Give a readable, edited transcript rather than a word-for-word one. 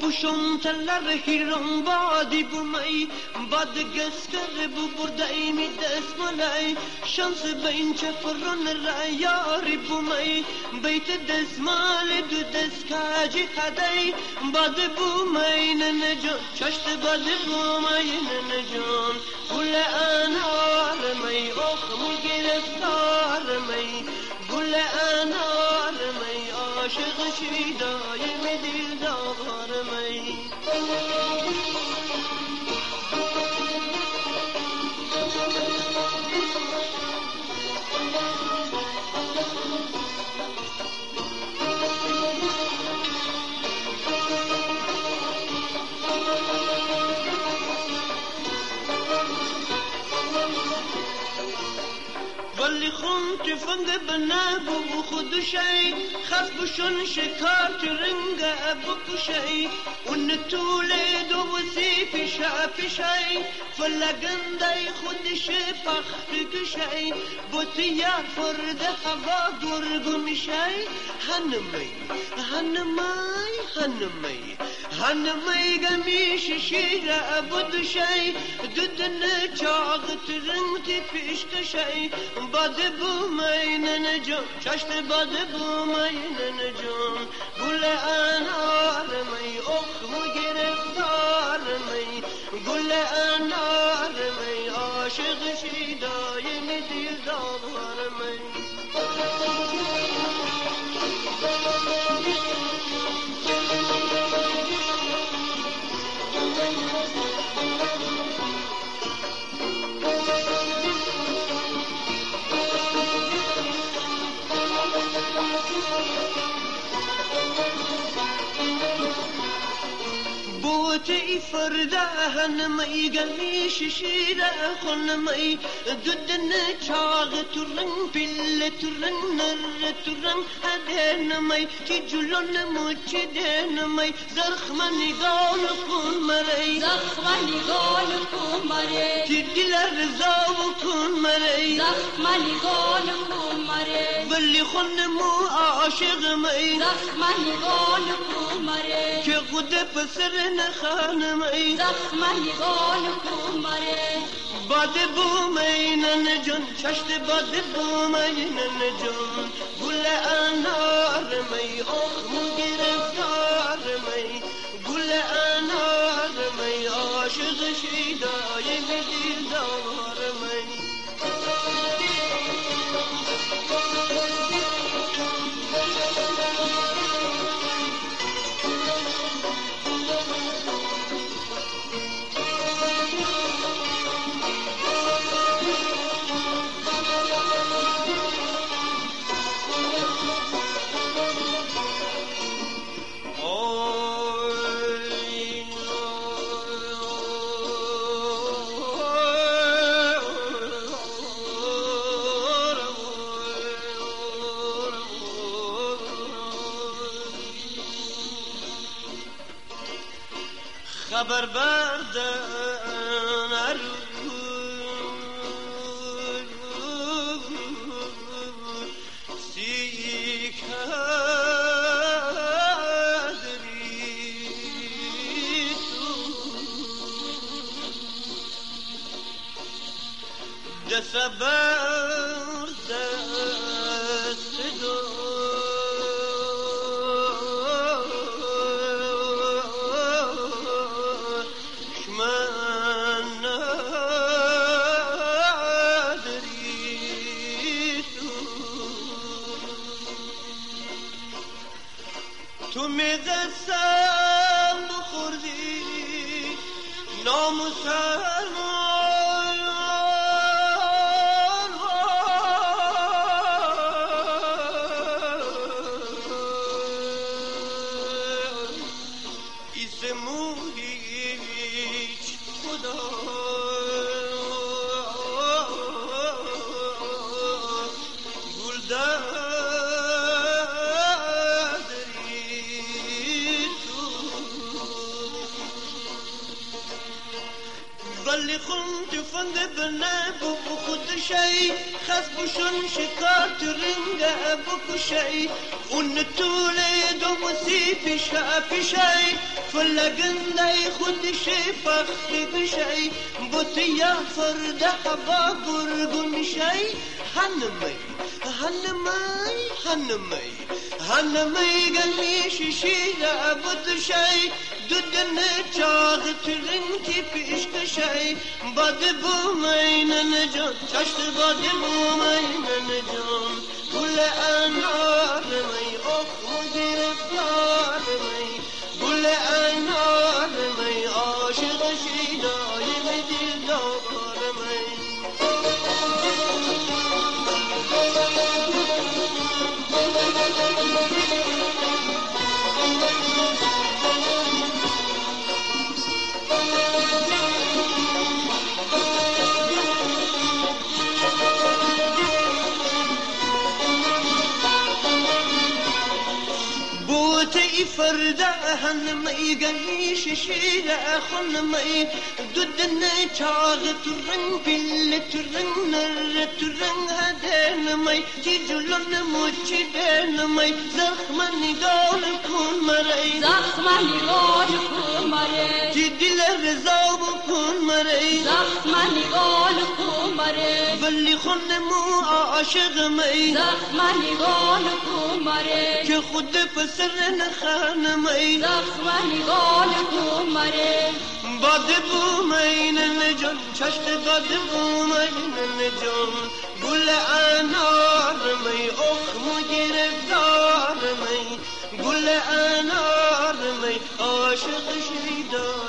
بوشم تلر هیرم بادی بومی باد گسکر بو بردای می دست ملای شانس بین چفرون را یاری بومی بیت دست مال دو دست کاجی هدای باد بومی ننجان چشت باد بومی ننجان گل انار می اخمو گرفتار می گل انار می عاشق شیدای می دلدار می ولی خون تفنگ بنابو خود شی خاص بشون شکار ترنگ ابو کشی اون تولد و وصیف شافشی فلگندای خودش پخت کشی بوتیا فرد هوا گرگ میشی هنمی هنمی هنمی هنمی گمیش شیر ابو شی ددن چاق ترنگ پیش کشی باد بومی ننجان چشت باد بومی ننجان گل انار می اخمو گرفتار می گل انار می عاشق شیدای می دلدار می بوتي فردا هنمي قميش شيدا خنمي ددن چاغ ترن بل ترن نر ترن هدنمي تجلون مجدنمي زخمني قال كون مري زخمني قال كون مري تدلر زاو كون مري زخمني قال كون مري بلي خنمو عاشق مي زخمني قال كون مري كي قد بسرن خانمي زخمني قال كون مري باد بومی ننجان چشت باد بومی ننجان گل انار می اخمو گرفتار می گل انار می عاشق شیدای می دلدار می خبر بردن سی کدری تو دست بر دست دو تو می دستم بخوردی نامسلمان ایسمو هیچ خدا گلدن خصبشون شکار ترنگه بکشی اون طوله دو مصیب شافشی فلگنده خودشی فخت بشی بطیا فرده با گرگون شی هنمی گلی شیره بطشی دودن چاق ترنگی پیش کشی باد بومین جان چشت باد بومین جان گل انار می اخم گرفتار می گل انار می عاشق شیدای می دلدار می فردا هنمي قليش شيرا خنمي دودنا چاغ ترن بل ترن نر ترن هدنمي تجلن مچدنمي زخمني دول كون مري زخمني دول كون مري تدل رزاب كون مري زخمني دول كون مري بلي خنمو عاشق مي زخمني دول كون مري که خود پسر نخانمي زخمني دول كون مري باد بومین جان چشت باد بومین جان گل انار می اخم گرفتار می گل انار می عاشق شیدار